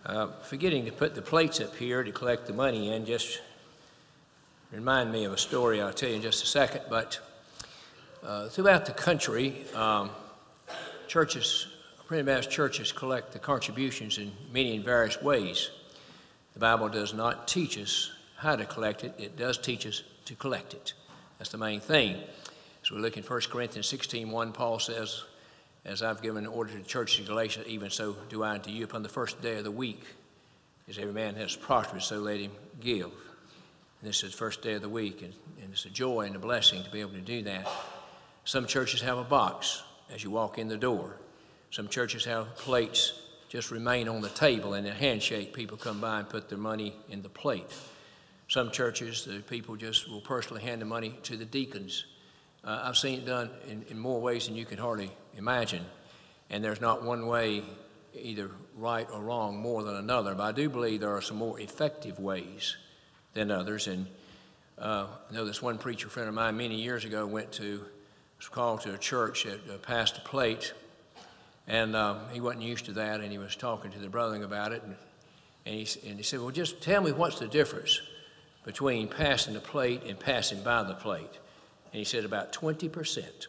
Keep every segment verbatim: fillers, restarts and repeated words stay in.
Uh, forgetting to put the plates up here to collect the money in just remind me of a story I'll tell you in just a second. But uh, throughout the country, um, churches, Primitive Baptist churches collect the contributions in many and various ways. The Bible does not teach us how to collect it. It does teach us to collect it. That's the main thing. So we look in First Corinthians sixteen one, Paul says, as I've given order to the church of Galatia, even so do I unto you upon the first day of the week. As every man has prospered, so let him give. And this is the first day of the week, and, and it's a joy and a blessing to be able to do that. Some churches have a box as you walk in the door. Some churches have plates just remain on the table, and in a handshake, people come by and put their money in the plate. Some churches, the people just will personally hand the money to the deacons. Uh, I've seen it done in, in more ways than you can hardly imagine, and there's not one way, either right or wrong, more than another. But I do believe there are some more effective ways than others. And uh, I know this one preacher friend of mine many years ago went to, was called to a church that uh, passed a plate, and um, he wasn't used to that, and he was talking to the brother about it, and, and, he, and he said, well, just tell me what's the difference between passing the plate and passing by the plate. And he said about twenty percent.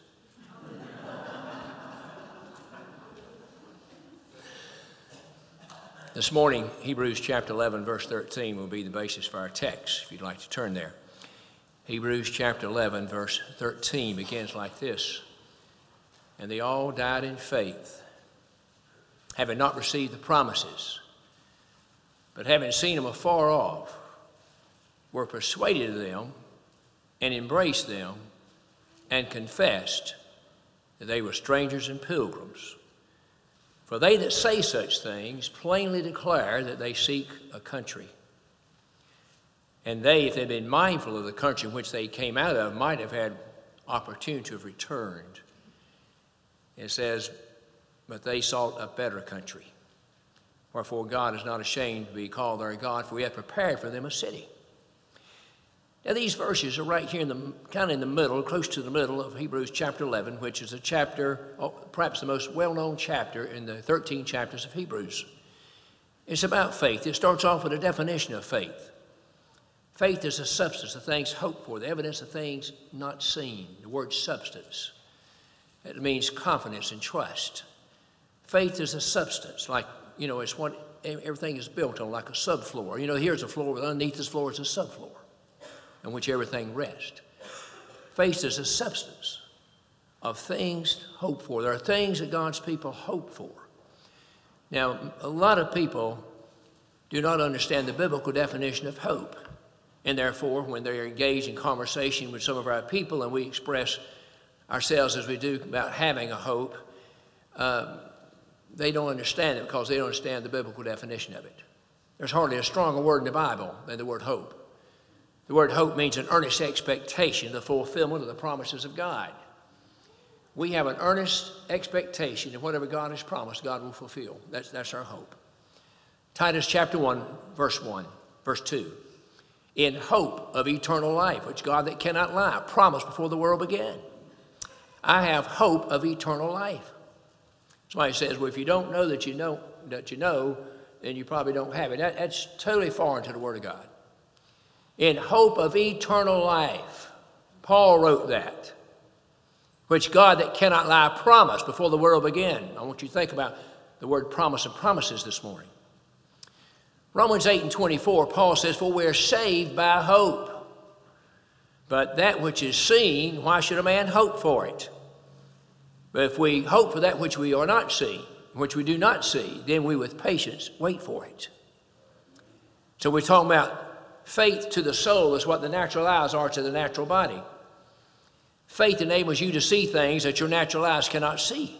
This morning, Hebrews chapter eleven, verse thirteen will be the basis for our text, if you'd like to turn there. Hebrews chapter eleven, verse thirteen begins like this. And they all died in faith, having not received the promises, but having seen them afar off, were persuaded of them, and embraced them, and confessed that they were strangers and pilgrims. For they that say such things plainly declare that they seek a country. And they, if they had been mindful of the country in which they came out of, might have had opportunity to have returned. It says, but they sought a better country. Wherefore God is not ashamed to be called their God, for we have prepared for them a city. Now these verses are right here in the kind of in the middle, close to the middle of Hebrews chapter eleven, which is a chapter, perhaps the most well-known chapter in the thirteen chapters of Hebrews. It's about faith. It starts off with a definition of faith. Faith is a substance of things hoped for, the evidence of things not seen. The word substance. It means confidence and trust. Faith is a substance, like, you know, it's what everything is built on, like a subfloor. You know, here's a floor, but underneath this floor is a subfloor in which everything rests. Faith is a substance of things hoped for. There are things that God's people hope for. Now, a lot of people do not understand the biblical definition of hope. And therefore, when they're engaged in conversation with some of our people and we express ourselves as we do about having a hope, uh, they don't understand it because they don't understand the biblical definition of it. There's hardly a stronger word in the Bible than the word hope. The word hope means an earnest expectation, the fulfillment of the promises of God. We have an earnest expectation that whatever God has promised, God will fulfill. That's, that's our hope. Titus chapter one, verse one, verse two. In hope of eternal life, which God that cannot lie promised before the world began. I have hope of eternal life. Somebody says, well, if you don't know that you know, that you know, then you probably don't have it. That, that's totally foreign to the Word of God. In hope of eternal life. Paul wrote that, which God that cannot lie promised before the world began. I want you to think about the word promise and promises this morning. Romans eight and twenty-four, Paul says, for we are saved by hope. But that which is seen, why should a man hope for it? But if we hope for that which we are not seeing, which we do not see, then we with patience wait for it. So we're talking about faith to the soul is what the natural eyes are to the natural body. Faith enables you to see things that your natural eyes cannot see.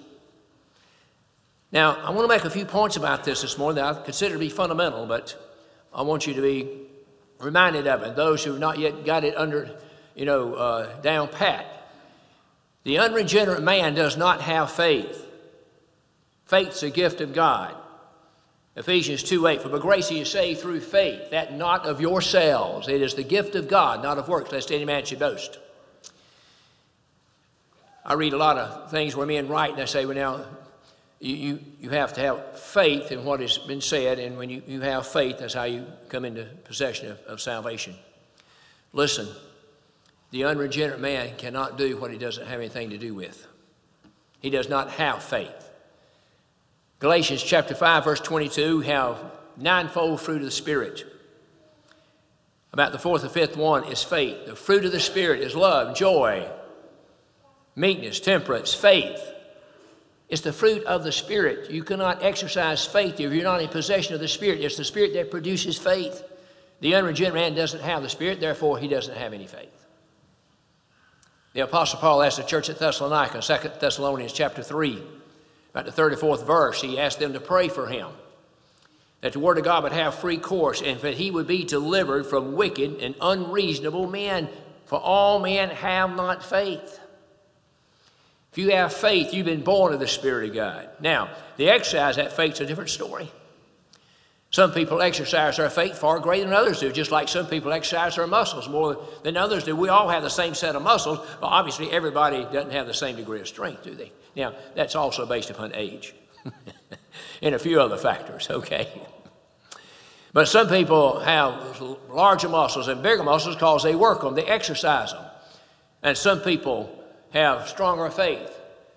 Now, I want to make a few points about this this morning that I consider to be fundamental, but I want you to be reminded of it. Those who have not yet got it under, you know, uh, down pat. The unregenerate man does not have faith. Faith's a gift of God. Ephesians two eight, for by grace are you saved through faith, that not of yourselves. It is the gift of God, not of works, lest any man should boast. I read a lot of things where men write and they say, well, now, You, you, you have to have faith in what has been said, and when you, you have faith, that's how you come into possession of, of salvation. Listen, the unregenerate man cannot do what he doesn't have anything to do with. He does not have faith. Galatians chapter five, verse twenty-two, have ninefold fruit of the Spirit. About the fourth or fifth one is faith. The fruit of the Spirit is love, joy, meekness, temperance, faith. It's the fruit of the Spirit. You cannot exercise faith if you're not in possession of the Spirit. It's the Spirit that produces faith. The unregenerate man doesn't have the Spirit, therefore he doesn't have any faith. The Apostle Paul asked the church at Thessalonica in Second Thessalonians chapter three, about the thirty-fourth verse, he asked them to pray for him, that the word of God would have free course, and that he would be delivered from wicked and unreasonable men, for all men have not faith. If you have faith, you've been born of the Spirit of God. Now, the exercise of that faith is a different story. Some people exercise their faith far greater than others do, just like some people exercise their muscles more than others do. We all have the same set of muscles, but obviously everybody doesn't have the same degree of strength, do they? Now, that's also based upon age and a few other factors, okay? But some people have larger muscles and bigger muscles because they work them, they exercise them. And some people have stronger faith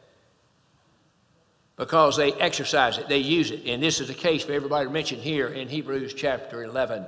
because they exercise it, they use it. And this is the case for everybody mentioned here in Hebrews chapter eleven.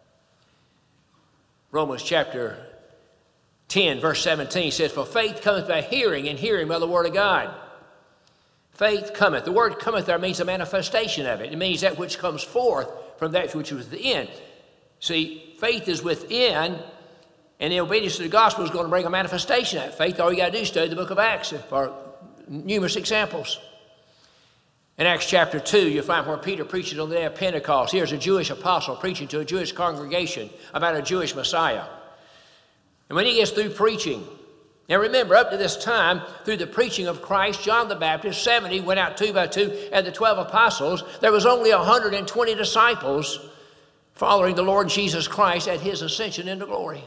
Romans chapter ten, verse seventeen says, for faith cometh by hearing, and hearing by the word of God. Faith cometh. The word cometh there means a manifestation of it. It means that which comes forth from that which is within. See, faith is within, and the obedience to the gospel is going to bring a manifestation of that faith. All you got to do is study the book of Acts for numerous examples. In Acts chapter two, you'll find where Peter preaches on the day of Pentecost. Here's a Jewish apostle preaching to a Jewish congregation about a Jewish Messiah. And when he gets through preaching, now remember, up to this time, through the preaching of Christ, John the Baptist, seventy went out two by two, and the twelve apostles, there was only one hundred twenty disciples following the Lord Jesus Christ at his ascension into glory.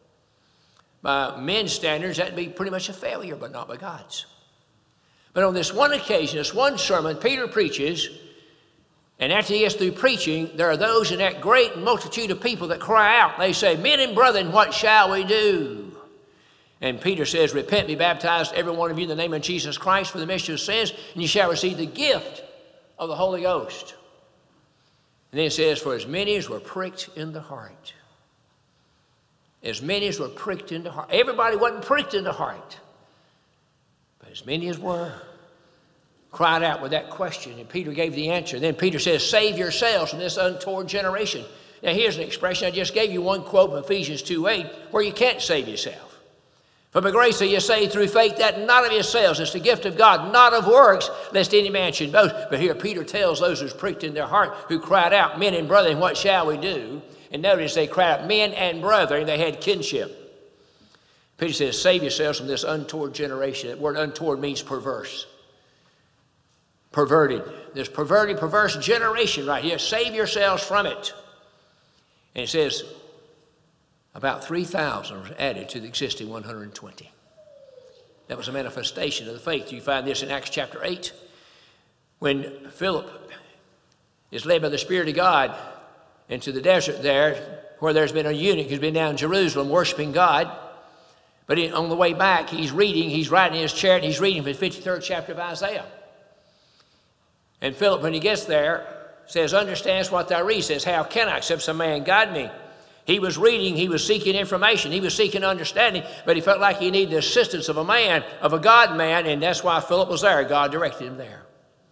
By men's standards, that'd be pretty much a failure, but not by God's. But on this one occasion, this one sermon, Peter preaches, and after he gets through preaching, there are those in that great multitude of people that cry out. They say, men and brethren, what shall we do? And Peter says, repent, be baptized, every one of you, in the name of Jesus Christ for the remission of sins, and you shall receive the gift of the Holy Ghost. And then it says, for as many as were pricked in the heart. As many as were pricked in the heart. Everybody wasn't pricked in the heart. But as many as were, cried out with that question, and Peter gave the answer. Then Peter says, save yourselves from this untoward generation. Now here's an expression. I just gave you one quote from Ephesians two eight, where you can't save yourself. For by grace are you saved through faith, that not of yourselves, it's the gift of God, not of works, lest any man should boast. But here Peter tells those who's pricked in their heart, who cried out, men and brethren, what shall we do? And notice they cried out, men and brethren, they had kinship. Peter says, save yourselves from this untoward generation. That word untoward means perverse. Perverted. This perverted, perverse generation right here. Save yourselves from it. And it says, about three thousand was added to the existing one hundred twenty. That was a manifestation of the faith. You find this in Acts chapter eight. When Philip is led by the Spirit of God into the desert there, where there's been a eunuch who's been down in Jerusalem worshiping God. But he, on the way back, he's reading, he's riding in his chariot, and he's reading from the fifty-third chapter of Isaiah. And Philip, when he gets there, says, understands what thou read. Says, how can I, except some man guide me? He was reading, he was seeking information, he was seeking understanding, but he felt like he needed the assistance of a man, of a God man, and that's why Philip was there. God directed him there.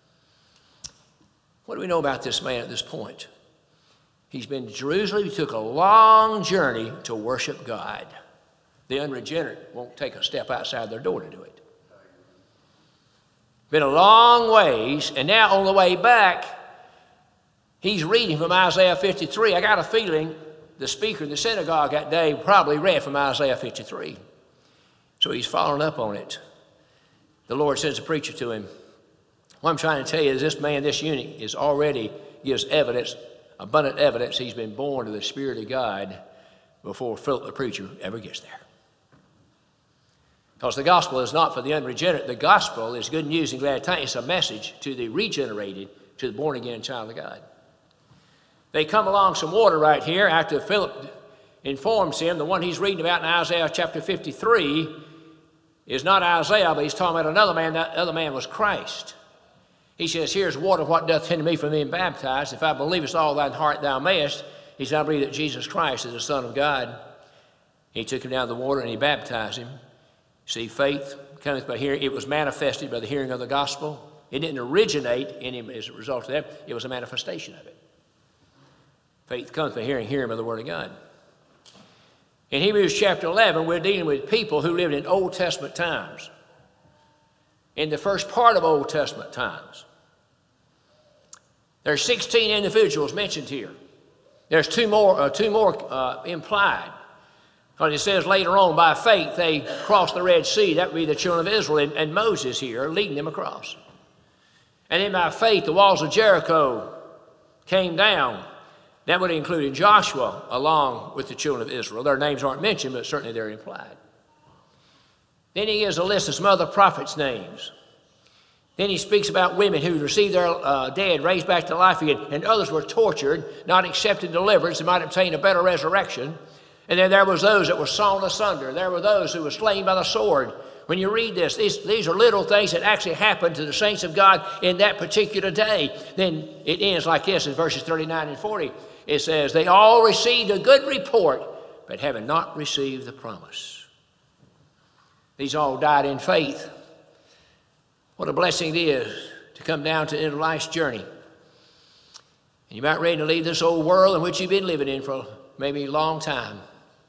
What do we know about this man at this point? He's been to Jerusalem. He took a long journey to worship God. The unregenerate won't take a step outside their door to do it. Been a long ways, and now on the way back, he's reading from Isaiah fifty-three. I got a feeling the speaker in the synagogue that day probably read from Isaiah fifty-three. So he's following up on it. The Lord sends a preacher to him. What I'm trying to tell you is this man, this eunuch, is already gives evidence, abundant evidence he's been born of the Spirit of God before Philip the preacher ever gets there. Because the gospel is not for the unregenerate. The gospel is good news and glad tidings. It's a message to the regenerated, to the born-again child of God. They come along some water right here after Philip informs him. The one he's reading about in Isaiah chapter fifty-three is not Isaiah, but he's talking about another man. That other man was Christ. He says, here's water, what doth hinder me from being baptized? If I believest all thine heart thou mayest. He said, I believe that Jesus Christ is the Son of God. He took him down to the water and he baptized him. See, faith cometh by hearing. It was manifested by the hearing of the gospel. It didn't originate in him as a result of that. It was a manifestation of it. Faith comes by hearing, hearing by the word of God. In Hebrews chapter eleven, we're dealing with people who lived in Old Testament times. In the first part of Old Testament times. There are sixteen individuals mentioned here. There's two more, uh, two more uh, implied. Because it says later on, by faith, they crossed the Red Sea. That would be the children of Israel, and, and Moses here leading them across. And then by faith, the walls of Jericho came down. That would include Joshua along with the children of Israel. Their names aren't mentioned, but certainly they're implied. Then he gives a list of some other prophets' names. Then he speaks about women who received their uh, dead, raised back to life again, and others were tortured, not accepted deliverance, and might obtain a better resurrection. And then there was those that were sawn asunder. There were those who were slain by the sword. When you read this, these, these are little things that actually happened to the saints of God in that particular day. Then it ends like this in verses thirty-nine and forty. It says, they all received a good report, but having not received the promise. These all died in faith. What a blessing it is to come down to the end of life's journey. And you're about ready to leave this old world in which you've been living in for maybe a long time.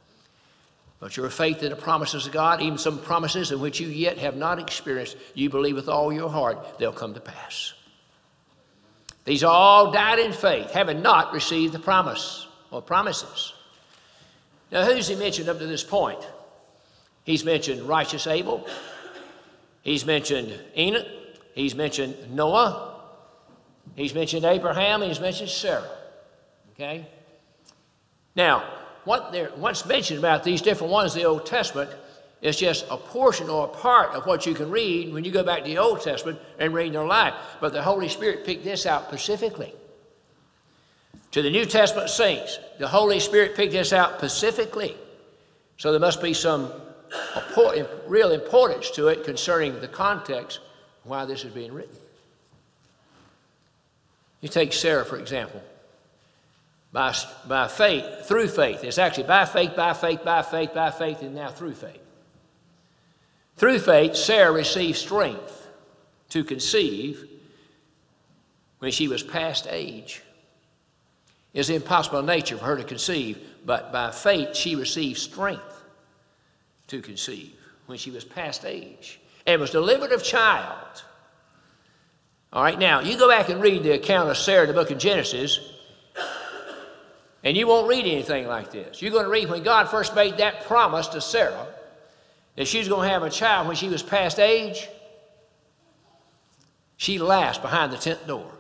But your faith in the promises of God, even some promises in which you yet have not experienced, you believe with all your heart, they'll come to pass. These all died in faith, having not received the promise or promises. Now, who's he mentioned up to this point? He's mentioned righteous Abel. He's mentioned Enoch. He's mentioned Noah. He's mentioned Abraham. And he's mentioned Sarah. Okay? Now, what there, what's mentioned about these different ones in the Old Testament is just a portion or a part of what you can read when you go back to the Old Testament and read their life. But the Holy Spirit picked this out specifically. To the New Testament saints, the Holy Spirit picked this out specifically. So there must be some real importance to it concerning the context why this is being written. You take Sarah, for example. By, by faith, through faith. It's actually by faith, by faith, by faith, by faith, and now through faith. Through faith, Sarah received strength to conceive when she was past age. It's impossible in nature for her to conceive, but by faith she received strength to conceive when she was past age and was delivered of child. All right, now, you go back and read the account of Sarah in the book of Genesis, and you won't read anything like this. You're going to read when God first made that promise to Sarah that she was going to have a child when she was past age. She laughed behind the tent door.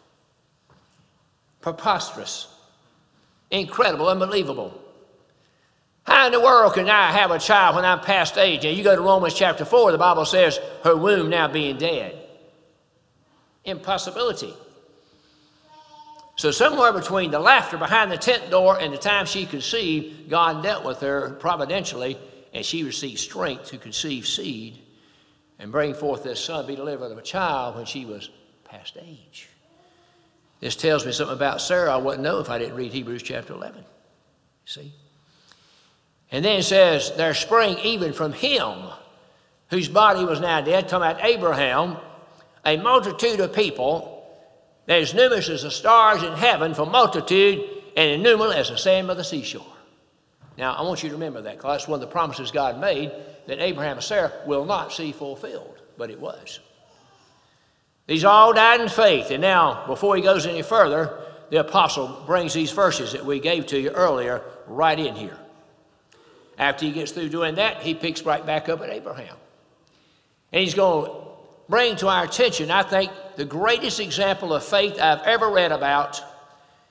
Preposterous. Incredible, unbelievable. How in the world can I have a child when I'm past age? And you go to Romans chapter four, the Bible says her womb now being dead. Impossibility. So somewhere between the laughter behind the tent door and the time she conceived, God dealt with her providentially, and she received strength to conceive seed and bring forth this son, be delivered of a child when she was past age. This tells me something about Sarah I wouldn't know if I didn't read Hebrews chapter eleven. See? And then it says, there sprang even from him, whose body was now dead, talking about Abraham, a multitude of people, that is numerous as the stars in heaven for multitude, and innumerable as the sand by the seashore. Now, I want you to remember that, because that's one of the promises God made, that Abraham and Sarah will not see fulfilled, but it was. These all died in faith. And now, before he goes any further, the apostle brings these verses that we gave to you earlier right in here. After he gets through doing that, he picks right back up at Abraham. And he's going to bring to our attention, I think, the greatest example of faith I've ever read about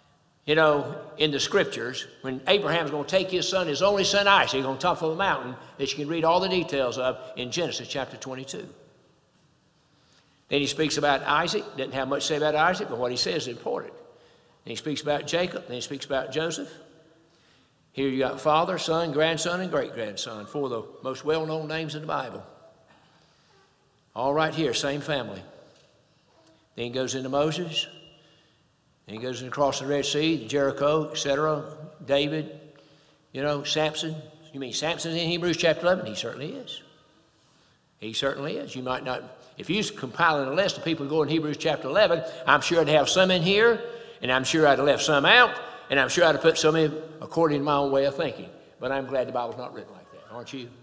You know, in the scriptures, when Abraham's going to take his son, his only son Isaac, on top of a mountain that you can read all the details of in Genesis chapter twenty-two. Then he speaks about Isaac. Doesn't have much to say about Isaac, but what he says is important. Then he speaks about Jacob. Then he speaks about Joseph. Here you got father, son, grandson, and great-grandson, four of the most well-known names in the Bible. All right here, same family. Then he goes into Moses. Then he goes across the Red Sea, Jericho, et cetera. David, you know, Samson. You mean Samson's in Hebrews chapter eleven? He certainly is. He certainly is. You might not, if you're compiling a list of people who go in Hebrews chapter eleven, I'm sure I'd have some in here, and I'm sure I'd have left some out, and I'm sure I'd have put some in according to my own way of thinking. But I'm glad the Bible's not written like that, aren't you?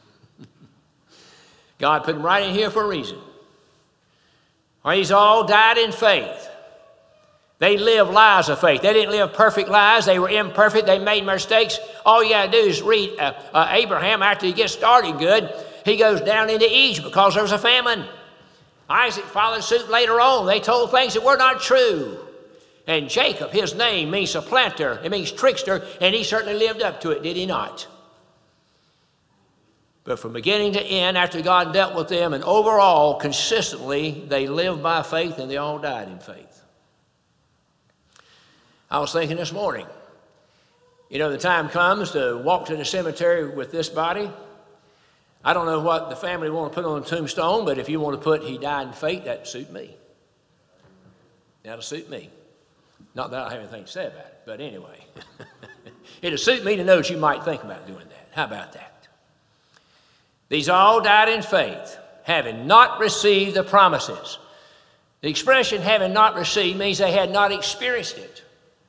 God put them right in here for a reason. These all died in faith. They lived lives of faith. They didn't live perfect lives. They were imperfect. They made mistakes. All you got to do is read uh, uh, Abraham after he gets started good. He goes down into Egypt because there was a famine. Isaac followed suit later on. They told things that were not true. And Jacob, his name means supplanter. It means trickster, and he certainly lived up to it, did he not? But from beginning to end, after God dealt with them, and overall, consistently, they lived by faith, and they all died in faith. I was thinking this morning, you know, the time comes to walk to the cemetery with this body. I don't know what the family want to put on the tombstone, but if you want to put he died in faith, that'd suit me. That'll suit me. Not that I have anything to say about it, but anyway. It'll suit me to know that you might think about doing that. How about that? These all died in faith, having not received the promises. The expression having not received means they had not experienced it.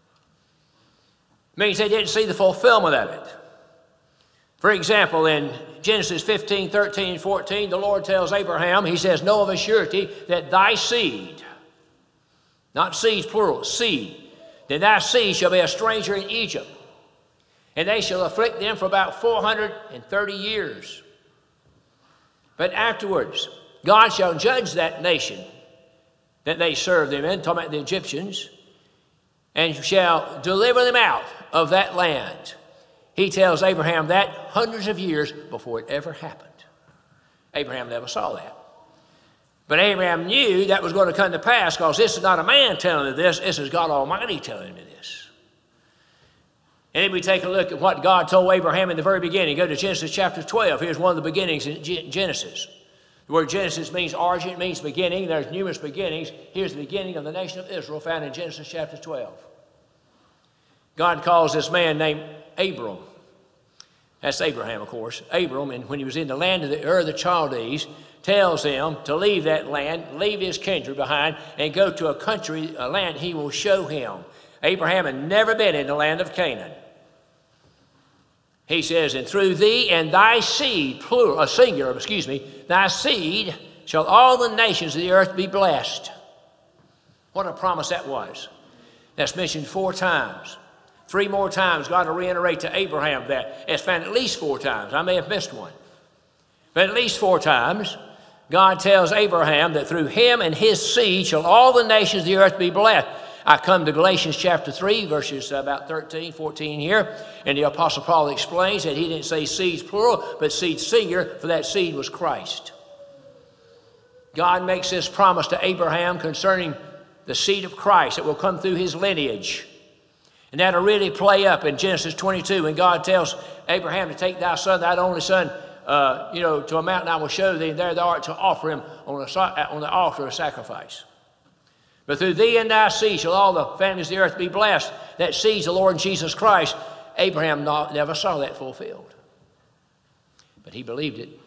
It means they didn't see the fulfillment of it. For example, in Genesis fifteen, thirteen, and fourteen, the Lord tells Abraham, he says, know of a surety that thy seed, not seeds plural, seed, that thy seed shall be a stranger in Egypt, and they shall afflict them for about four hundred thirty years. But afterwards, God shall judge that nation that they serve them in, talking about the Egyptians, and shall deliver them out of that land. He tells Abraham that hundreds of years before it ever happened. Abraham never saw that. But Abraham knew that was going to come to pass, because this is not a man telling him this, this is God Almighty telling him this. And then we take a look at what God told Abraham in the very beginning. Go to Genesis chapter twelve. Here's one of the beginnings in Genesis. The word Genesis means origin, it means beginning. There's numerous beginnings. Here's the beginning of the nation of Israel found in Genesis chapter twelve. God calls this man named Abram. That's Abraham, of course. Abram, and when he was in the land of the Ur of the Chaldees, tells him to leave that land, leave his kindred behind, and go to a country, a land he will show him. Abraham had never been in the land of Canaan. He says, and through thee and thy seed, plural, a singular, excuse me, thy seed shall all the nations of the earth be blessed. What a promise that was. That's mentioned four times. Three more times, God will reiterate to Abraham that. It's found at least four times. I may have missed one. But at least four times, God tells Abraham that through him and his seed shall all the nations of the earth be blessed. I come to Galatians chapter three, verses about thirteen, fourteen here, and the Apostle Paul explains that he didn't say seeds plural, but seed singular, for that seed was Christ. God makes this promise to Abraham concerning the seed of Christ that will come through his lineage. And that'll really play up in Genesis twenty-two when God tells Abraham to take thy son, thy only son, uh, you know, to a mountain I will show thee, and there thou art to offer him on, a, on the altar of sacrifice. But through thee and thy seed shall all the families of the earth be blessed. That seed's the Lord Jesus Christ. Abraham not, never saw that fulfilled. But he believed it.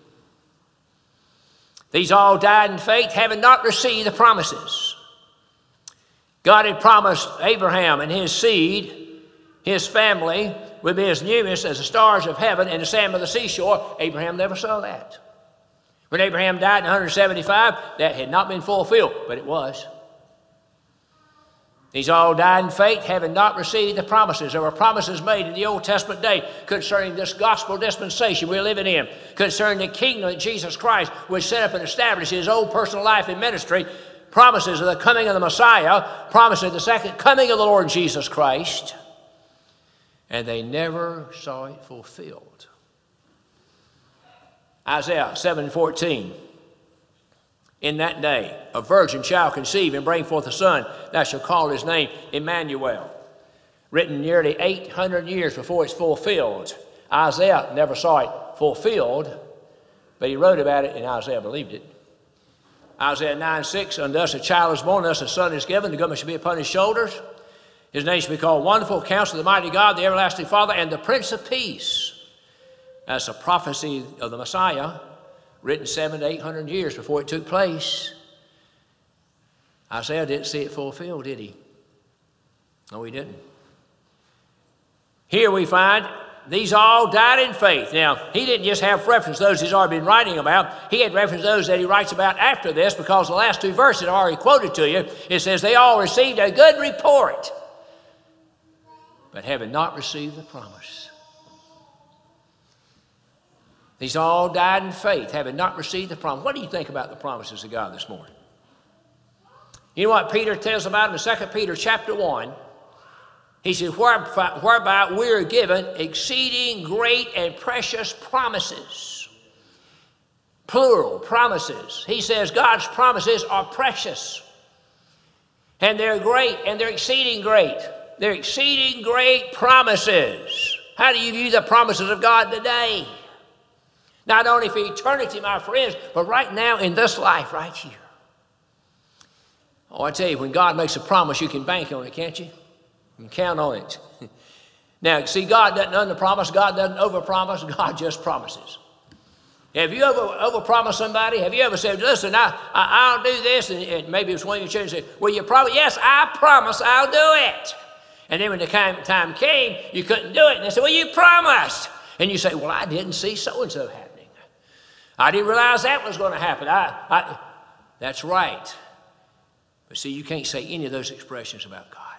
These all died in faith, having not received the promises. God had promised Abraham and his seed, his family, would be as numerous as the stars of heaven and the sand of the seashore. Abraham never saw that. When Abraham died in one seventy-five, that had not been fulfilled, but it was. These all died in faith, having not received the promises. There were promises made in the Old Testament day concerning this gospel dispensation we're living in, concerning the kingdom that Jesus Christ would set up and establish his own personal life and ministry promises of the coming of the Messiah, promises of the second coming of the Lord Jesus Christ, and they never saw it fulfilled. Isaiah seven fourteen. In that day, a virgin shall conceive and bring forth a son. Thou shalt call his name Emmanuel. Written nearly eight hundred years before it's fulfilled. Isaiah never saw it fulfilled, but he wrote about it, and Isaiah believed it. Isaiah nine six, unto us a child is born, unto us a son is given, the government shall be upon his shoulders. His name shall be called Wonderful, Counselor, the Mighty God, the Everlasting Father, and the Prince of Peace. That's a prophecy of the Messiah, written seven to eight hundred years before it took place. Isaiah didn't see it fulfilled, did he? No, he didn't. Here we find these all died in faith. Now, he didn't just have reference to those he's already been writing about. He had reference to those that he writes about after this, because the last two verses I already quoted to you. It says, they all received a good report, but having not received the promise. These all died in faith, having not received the promise. What do you think about the promises of God this morning? You know what Peter tells about them in Second Peter chapter one? He says, whereby, whereby we are given exceeding great and precious promises. Plural, promises. He says God's promises are precious. And they're great, and they're exceeding great. They're exceeding great promises. How do you view the promises of God today? Not only for eternity, my friends, but right now in this life, right here. Oh, I tell you, when God makes a promise, you can bank on it, can't you? You can count on it. Now, see, God doesn't under-promise. God doesn't over-promise. God just promises. Have you ever over-promised somebody? Have you ever said, listen, I, I, I'll do this, and, and maybe it was one of your children said, well, you promise? Yes, I promise I'll do it. And then when the time came, you couldn't do it. And they said, well, you promised. And you say, well, I didn't see so-and-so happening. I didn't realize that was going to happen. I, I, that's right. But see, you can't say any of those expressions about God,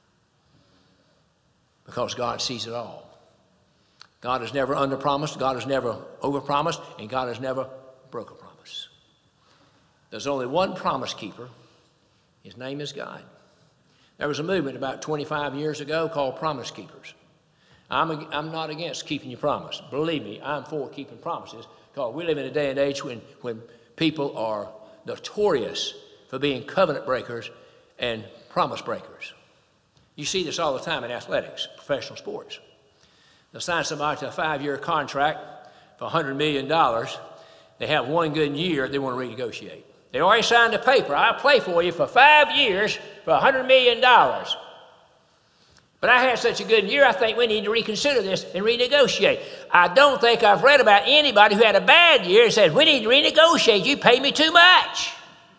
because God sees it all. God has never under-promised, God has never over-promised, and God has never broke a promise. There's only one promise keeper. His name is God. There was a movement about twenty-five years ago called Promise Keepers. I'm, a, I'm not against keeping your promise. Believe me, I'm for keeping promises, because we live in a day and age when, when people are notorious for being covenant breakers and promise breakers. You see this all the time in athletics, professional sports. They'll sign somebody to a five-year contract for one hundred million dollars. They have one good year, they want to renegotiate. They already signed a paper. I'll play for you for five years for one hundred million dollars. But I had such a good year, I think we need to reconsider this and renegotiate. I don't think I've read about anybody who had a bad year and said, we need to renegotiate. You pay me too much.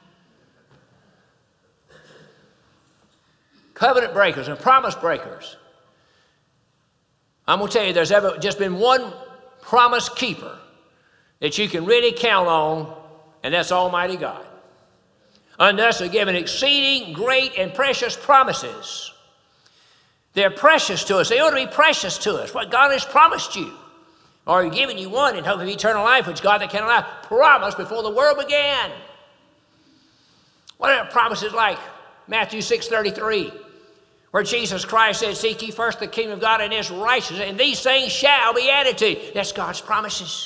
Covenant breakers and promise breakers. I'm going to tell you, there's ever just been one promise keeper that you can really count on, and that's Almighty God. Unto us are given exceeding great and precious promises. They're precious to us. They ought to be precious to us. What God has promised you. Or He's given you one in hope of eternal life, which God that cannot lie promised before the world began. What are the promises like? Matthew six thirty-three, where Jesus Christ said, seek ye first the kingdom of God and His righteousness, and these things shall be added to you. That's God's promises.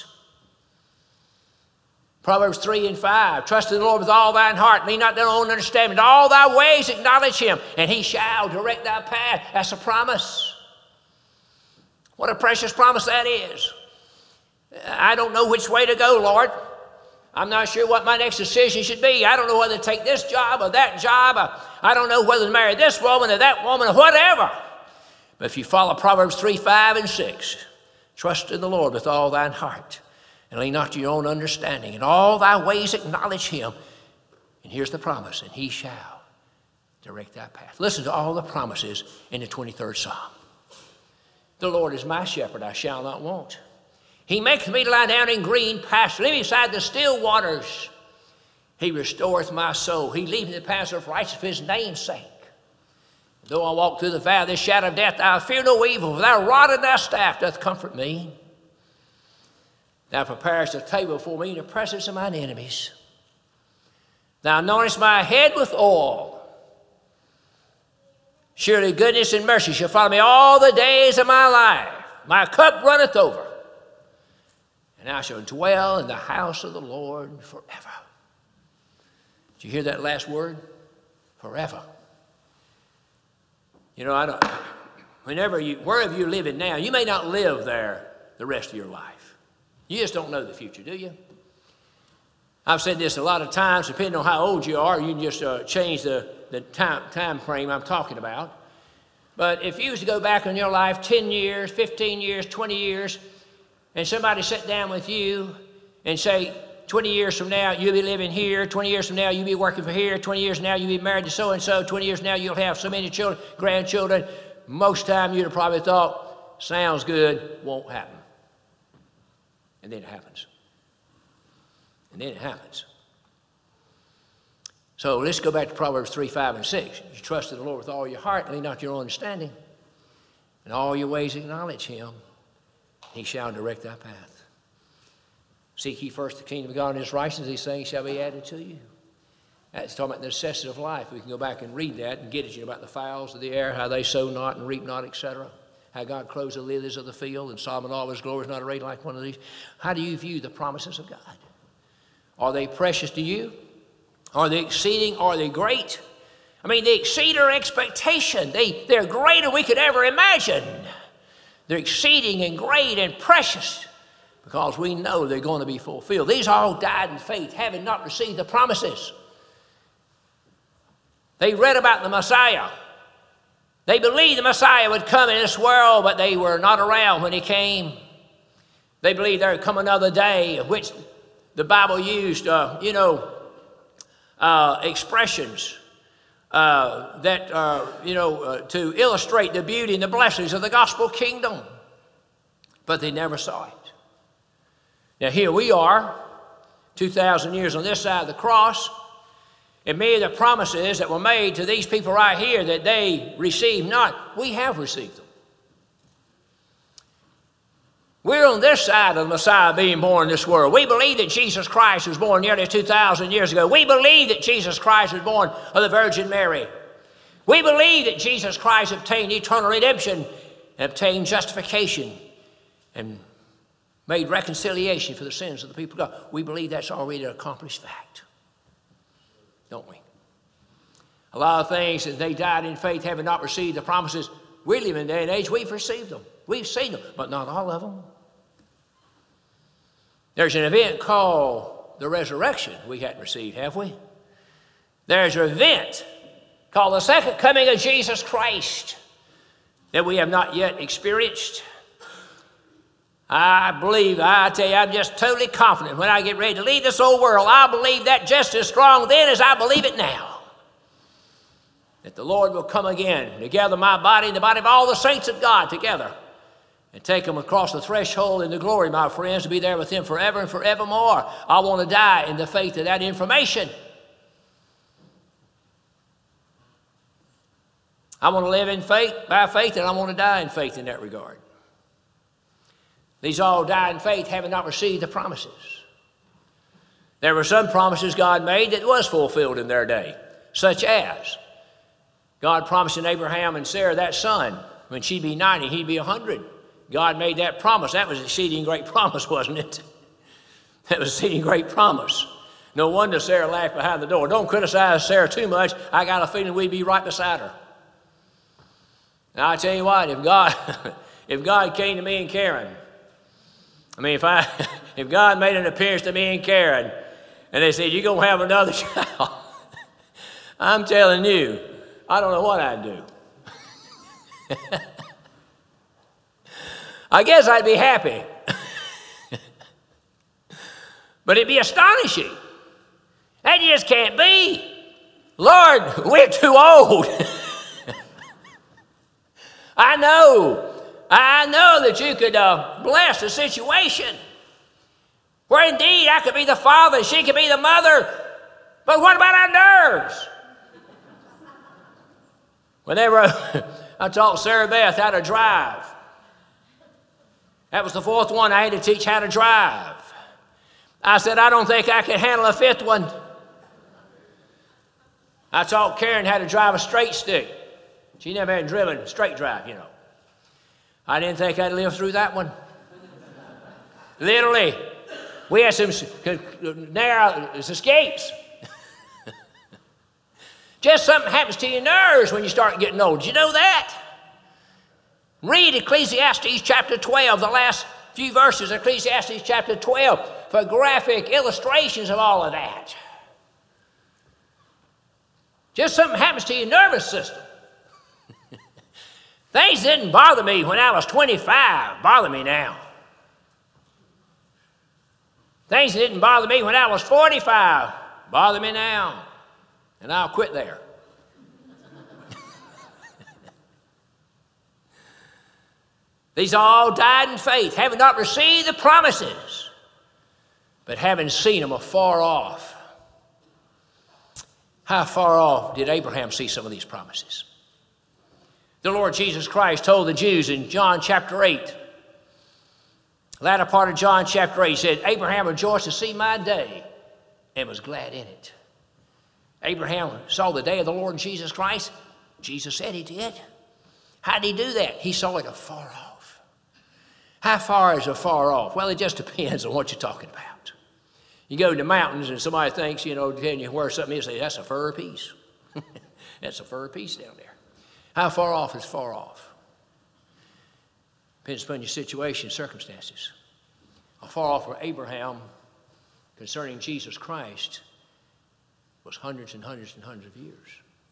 Proverbs three and five, trust in the Lord with all thine heart, lean not to thine own understanding. In all thy ways acknowledge Him, and He shall direct thy path. That's a promise. What a precious promise that is. I don't know which way to go, Lord. I'm not sure what my next decision should be. I don't know whether to take this job or that job. I don't know whether to marry this woman or that woman or whatever. But if you follow Proverbs three, five, and six, trust in the Lord with all thine heart, and lean not to your own understanding. In all thy ways acknowledge Him. And here's the promise, and He shall direct thy path. Listen to all the promises in the twenty-third Psalm. The Lord is my shepherd, I shall not want. He maketh me to lie down in green pastures. Lead me beside the still waters. He restoreth my soul. He leadeth me in the paths of righteousness for His name's sake. Though I walk through the valley of the shadow of death, I fear no evil, for thy rod and thy staff doth comfort me. Thou preparest a table before me in the presence of mine enemies. Thou anointest my head with oil. Surely goodness and mercy shall follow me all the days of my life. My cup runneth over. And I shall dwell in the house of the Lord forever. Did you hear that last word? Forever. You know, I don't, whenever you, wherever you're living now, you may not live there the rest of your life. You just don't know the future, do you? I've said this a lot of times, depending on how old you are, you can just uh, change the, the time, time frame I'm talking about. But if you was to go back in your life ten years, fifteen years, twenty years, and somebody sat down with you and say, twenty years from now, you'll be living here, twenty years from now, you'll be working for here, twenty years from now, you'll be married to so-and-so, twenty years from now, you'll have so many children, grandchildren, most time you'd have probably thought, sounds good, won't happen. And then it happens. And then it happens. So let's go back to Proverbs three, five, and six. You trust in the Lord with all your heart, lean not to your own understanding. In all your ways acknowledge him. He shall direct thy path. Seek ye first the kingdom of God and his righteousness, these things shall be added to you. That's talking about the necessity of life. We can go back and read that and get at you about the fowls of the air, how they sow not and reap not, et cetera. How God clothes the lilies of the field, and Solomon all his glory is not arrayed like one of these. How do you view the promises of God? Are they precious to you? Are they exceeding? Are they great? I mean, they exceed our expectation. They, they're greater than we could ever imagine. They're exceeding and great and precious because we know they're going to be fulfilled. These all died in faith, having not received the promises. They read about the Messiah. They believed the Messiah would come in this world, but they were not around when he came. They believed there would come another day, of which the Bible used, uh, you know, uh, expressions uh, that, uh, you know, uh, to illustrate the beauty and the blessings of the gospel kingdom. But they never saw it. Now here we are, two thousand years on this side of the cross, and many of the promises that were made to these people right here that they received not, we have received them. We're on this side of the Messiah being born in this world. We believe that Jesus Christ was born nearly two thousand years ago. We believe that Jesus Christ was born of the Virgin Mary. We believe that Jesus Christ obtained eternal redemption and obtained justification and made reconciliation for the sins of the people of God. We believe that's already an accomplished fact, don't we? A lot of things that they died in faith having not received the promises. We live in a day and age, we've received them. We've seen them, but not all of them. There's an event called the resurrection we hadn't received, have we? There's an event called the second coming of Jesus Christ that we have not yet experienced. I believe, I tell you, I'm just totally confident when I get ready to leave this old world, I believe that just as strong then as I believe it now. That the Lord will come again to gather my body and the body of all the saints of God together and take them across the threshold into glory, my friends, to be there with him forever and forevermore. I want to die in the faith of that information. I want to live in faith, by faith, and I want to die in faith in that regard. These all died in faith, having not received the promises. There were some promises God made that was fulfilled in their day, such as God promising Abraham and Sarah that son, when she'd be ninety, he'd be one hundred. God made that promise. That was an exceeding great promise, wasn't it? That was an exceeding great promise. No wonder Sarah laughed behind the door. Don't criticize Sarah too much. I got a feeling we'd be right beside her. Now, I tell you what, if God, if God came to me and Karen, I mean, if I, if God made an appearance to me and Karen, and they said, you're going to have another child, I'm telling you, I don't know what I'd do. I guess I'd be happy. But it'd be astonishing. That just can't be. Lord, we're too old. I know. I know that you could uh, bless the situation where indeed I could be the father, she could be the mother. But what about our nerves? Whenever I taught Sarah Beth how to drive, that was the fourth one I had to teach how to drive. I said, I don't think I can handle a fifth one. I taught Karen how to drive a straight stick. She never had driven a straight drive, you know. I didn't think I'd live through that one. Literally, we had some narrow escapes. Just something happens to your nerves when you start getting old. Did you know that? Read Ecclesiastes chapter twelve, the last few verses of Ecclesiastes chapter twelve, for graphic illustrations of all of that. Just something happens to your nervous system. Things didn't bother me when I was twenty-five, bother me now. Things that didn't bother me when I was forty-five, bother me now. And I'll quit there. These all died in faith, having not received the promises, but having seen them afar off. How far off did Abraham see some of these promises? The Lord Jesus Christ told the Jews in John chapter eight, latter part of John chapter eight, he said, Abraham rejoiced to see my day and was glad in it. Abraham saw the day of the Lord Jesus Christ. Jesus said he did. How did he do that? He saw it afar off. How far is afar off? Well, it just depends on what you're talking about. You go to the mountains and somebody thinks, you know, telling you where something is, say, that's a fur piece. That's a fur piece down there. How far off is far off? Depends upon your situation, circumstances. How far off for Abraham concerning Jesus Christ was hundreds and hundreds and hundreds of years.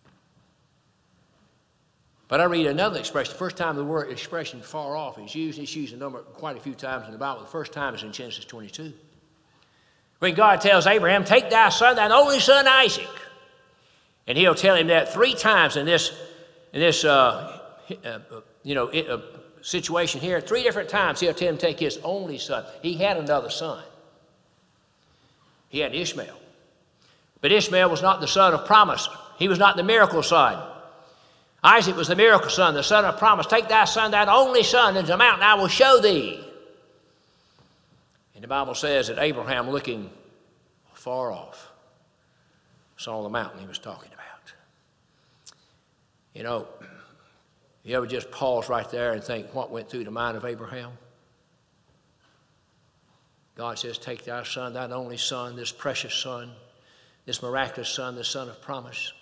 But I read another expression. The first time the word expression far off is used, it's used a number, quite a few times in the Bible. The first time is in Genesis twenty-two. When God tells Abraham, take thy son, thine only son Isaac. And he'll tell him that three times in this, in this uh, uh, you know, uh, situation here. Three different times he'll tell him to take his only son. He had another son. He had Ishmael. But Ishmael was not the son of promise. He was not the miracle son. Isaac was the miracle son, the son of promise. Take thy son, thine only son, into the mountain, I will show thee. And the Bible says that Abraham, looking far off, saw the mountain he was talking about. You know, you ever just pause right there and think what went through the mind of Abraham? God says, take thy son, thine only son, this precious son, this miraculous son, the son of promise.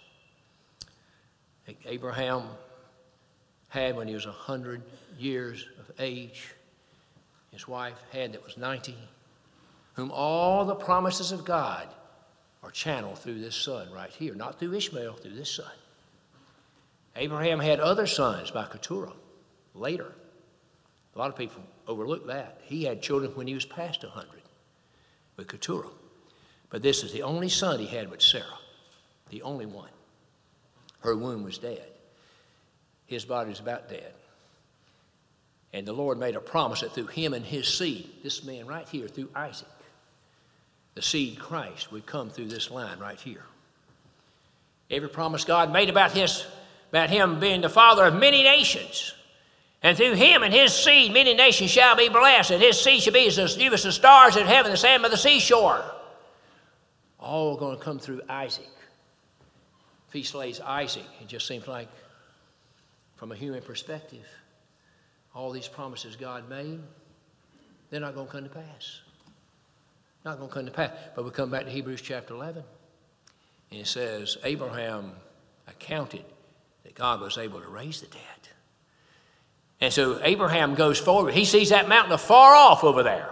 Abraham had when he was a hundred years of age. His wife had that was ninety, whom all the promises of God are channeled through this son right here, not through Ishmael, through this son. Abraham had other sons by Keturah later. A lot of people overlook that. He had children when he was past a hundred with Keturah. But this is the only son he had with Sarah, the only one. Her womb was dead. His body was about dead. And the Lord made a promise that through him and his seed, this man right here, through Isaac, the seed Christ would come through this line right here. Every promise God made about his, about him being the father of many nations. And through him and his seed, many nations shall be blessed, and his seed shall be as the stars in heaven, the sand by the seashore. All going to come through Isaac. If he slays Isaac, it just seems like, from a human perspective, all these promises God made, they're not going to come to pass. Not going to come to pass. But we come back to Hebrews chapter eleven, and it says, Abraham accounted that God was able to raise the dead. And so Abraham goes forward. He sees that mountain afar off over there.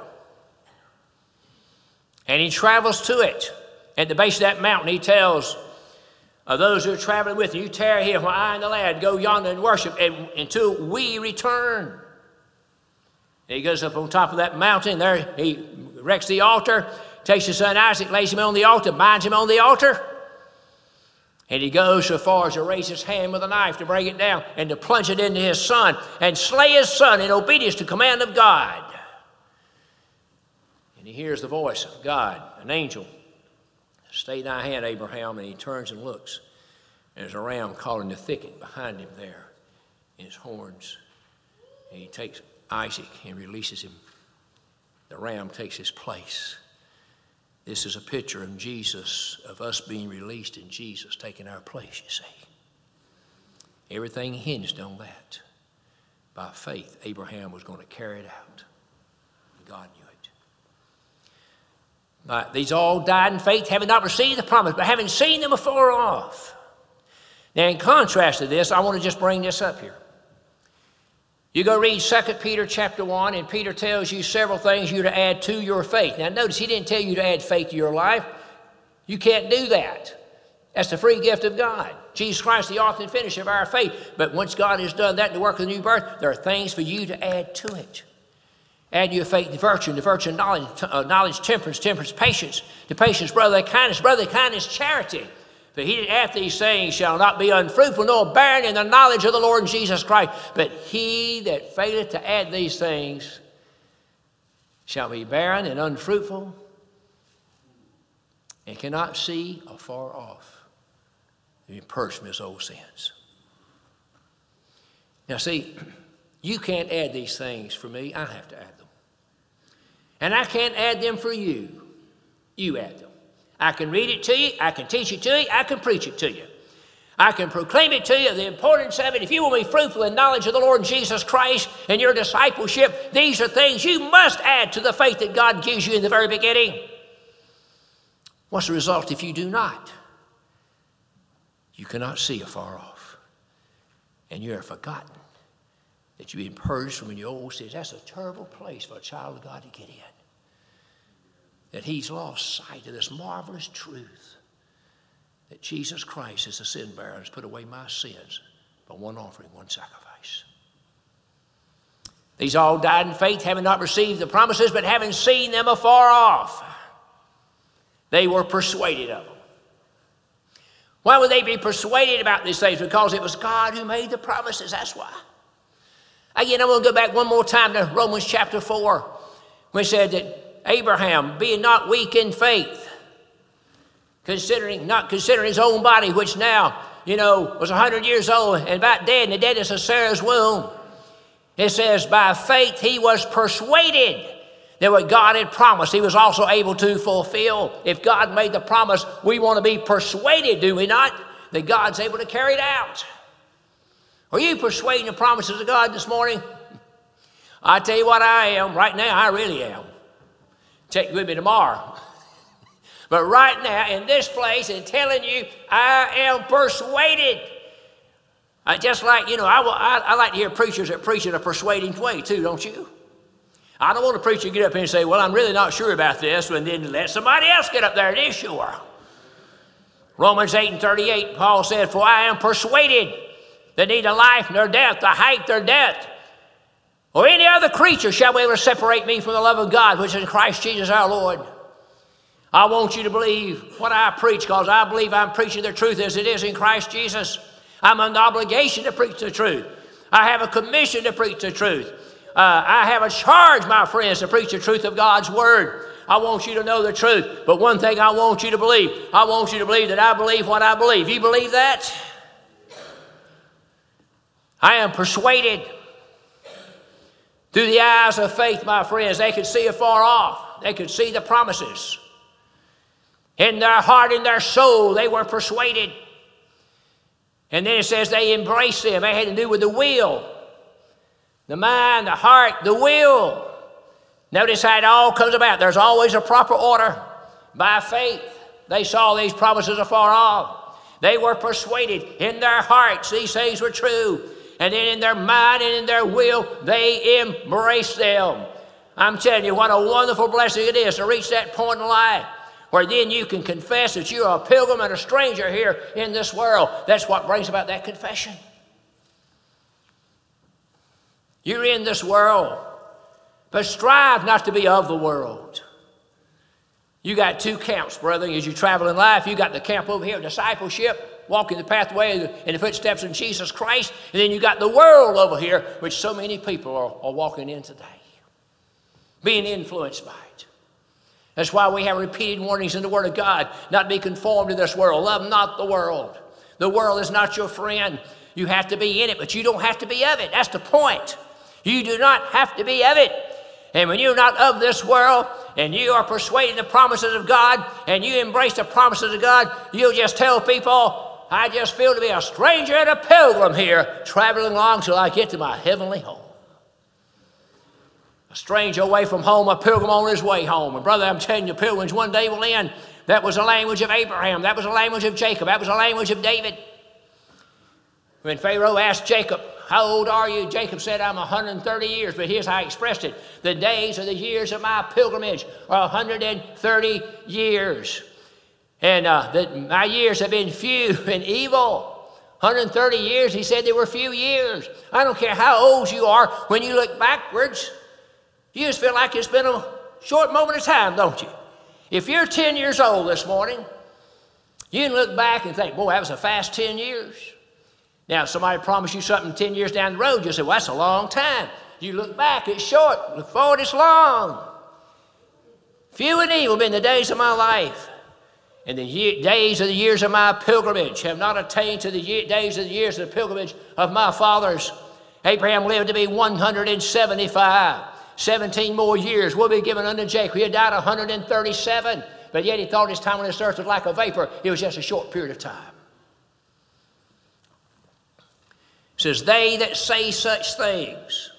And he travels to it. At the base of that mountain, he tells of those who are traveling with him, you tarry here while I and the lad go yonder and worship and, until we return. And he goes up on top of that mountain. There he erects the altar, takes his son Isaac, lays him on the altar, binds him on the altar. And he goes so far as to raise his hand with a knife to bring it down and to plunge it into his son and slay his son in obedience to the command of God. And he hears the voice of God, an angel. Stay thy hand, Abraham, and he turns and looks. And there's a ram caught in the thicket behind him there in his horns. And he takes Isaac and releases him. The ram takes his place. This is a picture of Jesus, of us being released in Jesus, taking our place, you see. Everything hinged on that. By faith, Abraham was going to carry it out. God knew it. But these all died in faith, having not received the promise, but having seen them afar off. Now, in contrast to this, I want to just bring this up here. You go read Second Peter chapter one, and Peter tells you several things you're to add to your faith. Now, notice he didn't tell you to add faith to your life. You can't do that. That's the free gift of God. Jesus Christ, the author and finisher of our faith. But once God has done that, the work of the new birth, there are things for you to add to it. Add to your faith the virtue, the virtue of knowledge, uh, knowledge, temperance, temperance, patience, to patience, brotherly kindness, brotherly kindness, charity. For he that hath these things shall not be unfruitful nor barren in the knowledge of the Lord Jesus Christ. But he that faileth to add these things shall be barren and unfruitful and cannot see afar off. He purged from his old sins. Now see, you can't add these things for me. I have to add them. And I can't add them for you. You add them. I can read it to you. I can teach it to you. I can preach it to you. I can proclaim it to you, the importance of it. If you will be fruitful in knowledge of the Lord Jesus Christ and your discipleship, these are things you must add to the faith that God gives you in the very beginning. What's the result if you do not? You cannot see afar off. And you are forgotten that you've been purged from your old sins. That's a terrible place for a child of God to get in. That he's lost sight of this marvelous truth that Jesus Christ is the sin bearer and has put away my sins by one offering, one sacrifice. These all died in faith, having not received the promises, but having seen them afar off. They were persuaded of them. Why would they be persuaded about these things? Because it was God who made the promises. That's why. Again, I'm going to go back one more time to Romans chapter four, when it said that Abraham, being not weak in faith, considering not considering his own body, which now, you know, was one hundred years old and about dead in the deadness of Sarah's womb, it says, by faith he was persuaded that what God had promised, he was also able to fulfill. If God made the promise, we want to be persuaded, do we not, that God's able to carry it out. Are you persuading the promises of God this morning? I tell you what I am. Right now, I really am. Check with me tomorrow. But right now, in this place, and telling you, I am persuaded. I just like, you know, I, I, I like to hear preachers that preach in a persuading way too, don't you? I don't want a preacher to get up here and say, well, I'm really not sure about this, and then let somebody else get up there and is sure. Romans eight and thirty-eight, Paul said, for I am persuaded that neither life nor death, the height nor depth, or any other creature shall be able to separate me from the love of God, which is in Christ Jesus our Lord. I want you to believe what I preach, because I believe I'm preaching the truth as it is in Christ Jesus. I'm under obligation to preach the truth. I have a commission to preach the truth. Uh, I have a charge, my friends, to preach the truth of God's word. I want you to know the truth. But one thing I want you to believe, I want you to believe that I believe what I believe. You believe that? I am persuaded. Through the eyes of faith, my friends, they could see afar off. They could see the promises. In their heart, in their soul, they were persuaded. And then it says they embraced them. They had to do with the will. The mind, the heart, the will. Notice how it all comes about. There's always a proper order. By faith, they saw these promises afar off. They were persuaded in their hearts these things were true. And then in their mind and in their will, they embraced them. I'm telling you, what a wonderful blessing it is to reach that point in life where then you can confess that you're a pilgrim and a stranger here in this world. That's what brings about that confession. You're in this world, but strive not to be of the world. You got two camps, brother, as you travel in life. You got the camp over here, discipleship, walking the pathway in the footsteps of Jesus Christ. And then you got the world over here, which so many people are, are walking in today, being influenced by it. That's why we have repeated warnings in the Word of God, not to be conformed to this world. Love not the world. The world is not your friend. You have to be in it, but you don't have to be of it. That's the point. You do not have to be of it. And when you're not of this world and you are persuading the promises of God and you embrace the promises of God, you'll just tell people, I just feel to be a stranger and a pilgrim here, traveling along till I get to my heavenly home. A stranger away from home, a pilgrim on his way home. And brother, I'm telling you, pilgrims one day will end. That was the language of Abraham. That was the language of Jacob. That was the language of David. When Pharaoh asked Jacob, how old are you? Jacob said, I'm one hundred thirty years. But here's how I expressed it. The days or the years of my pilgrimage are one hundred thirty years. And uh, the, my years have been few and evil. one hundred thirty years, he said, they were few years. I don't care how old you are. When you look backwards, you just feel like it's been a short moment of time, don't you? If you're ten years old this morning, you can look back and think, boy, that was a fast ten years. Now, if somebody promised you something ten years down the road, you say, well, that's a long time. You look back, it's short. Look forward, it's long. Few and evil have been the days of my life. And the year, days of the years of my pilgrimage have not attained to the year, days of the years of the pilgrimage of my fathers. Abraham lived to be one hundred seventy-five. seventeen more years will be given unto Jacob. He had died one hundred thirty-seven, but yet he thought his time on this earth was like a vapor. It was just a short period of time. It says, they that say such things.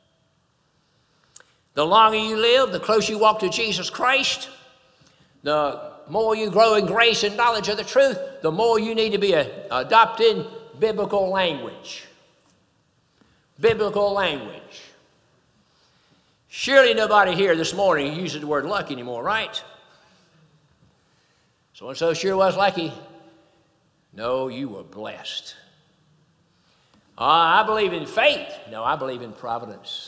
The longer you live, the closer you walk to Jesus Christ, the more you grow in grace and knowledge of the truth, the more you need to be a, adopting biblical language. Biblical language. Surely nobody here this morning uses the word luck anymore, right? So-and-so sure was lucky. No, you were blessed. Uh, I believe in fate. No, I believe in providence.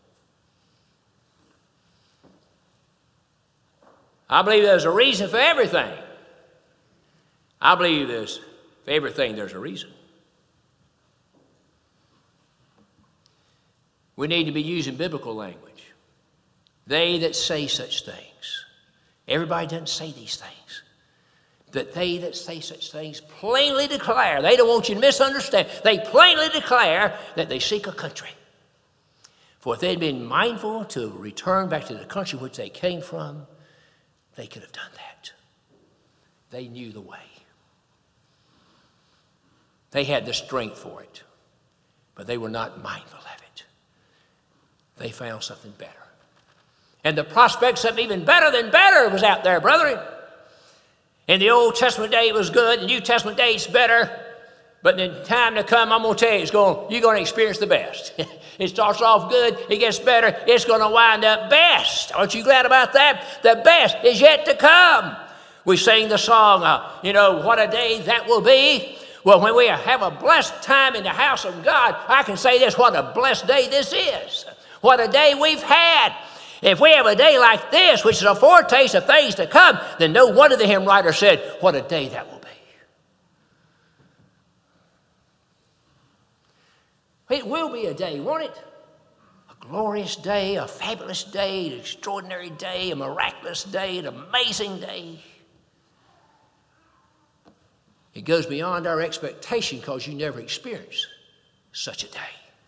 I believe there's a reason for everything. I believe there's, for everything there's a reason. We need to be using biblical language. They that say such things. Everybody doesn't say these things. That they that say such things plainly declare, they don't want you to misunderstand, they plainly declare that they seek a country. For if they'd been mindful to return back to the country which they came from, they could have done that. They knew the way. They had the strength for it, but they were not mindful of it. They found something better. And the prospect of something even better than better was out there, brethren. In the Old Testament day, it was good. The New Testament day, it's better. But in time to come, I'm going to tell you, it's going, you're going to experience the best. It starts off good. It gets better. It's going to wind up best. Aren't you glad about that? The best is yet to come. We sing the song, uh, you know, what a day that will be. Well, when we have a blessed time in the house of God, I can say this, what a blessed day this is. What a day we've had. If we have a day like this, which is a foretaste of things to come, then no wonder the hymn writer said, what a day that will be. It will be a day, won't it? A glorious day, a fabulous day, an extraordinary day, a miraculous day, an amazing day. It goes beyond our expectation because you never experienced such a day.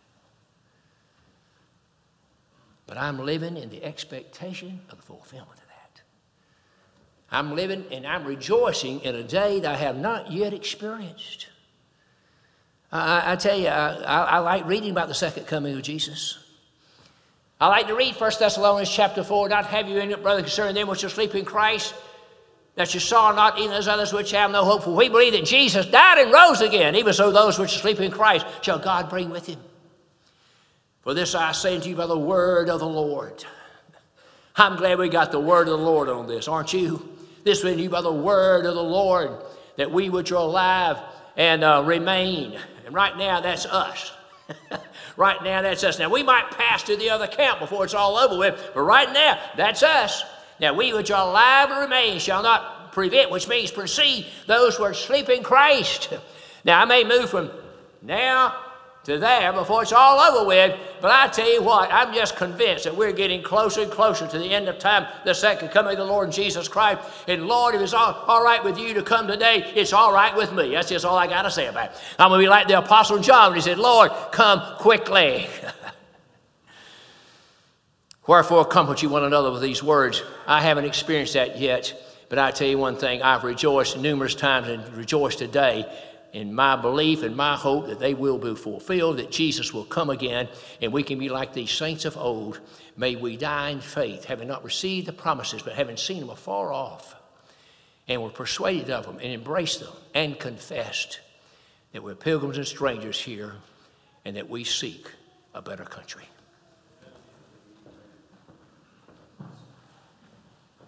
But I'm living in the expectation of the fulfillment of that. I'm living and I'm rejoicing in a day that I have not yet experienced. I, I tell you, I, I, I like reading about the second coming of Jesus. I like to read First Thessalonians chapter four, not have you in it, brother, concerning them which are asleep in Christ, that you saw not even as others which have no hope. For we believe that Jesus died and rose again, even so those which are asleep in Christ shall God bring with him. For this I say unto you by the word of the Lord. I'm glad we got the word of the Lord on this, aren't you? This is you by the word of the Lord, that we which are alive and uh, remain. And right now, that's us. Right now, that's us. Now, we might pass to the other camp before it's all over with, but right now, that's us. Now, we which are alive and remain shall not prevent, which means precede those who are asleep in Christ. Now, I may move from now to there before it's all over with, but I tell you what, I'm just convinced that we're getting closer and closer to the end of time, the second coming of the Lord Jesus Christ. And Lord, if it's all, all right with you to come today, it's all right with me. That's just all I got to say about it. I'm going to be like the Apostle John when he said, Lord, come quickly. Wherefore comfort you one another with these words. I haven't experienced that yet, but I tell you one thing, I've rejoiced numerous times and rejoiced today in my belief and my hope that they will be fulfilled, that Jesus will come again, and we can be like these saints of old. May we die in faith, having not received the promises, but having seen them afar off, and were persuaded of them, and embraced them, and confessed that we're pilgrims and strangers here, and that we seek a better country.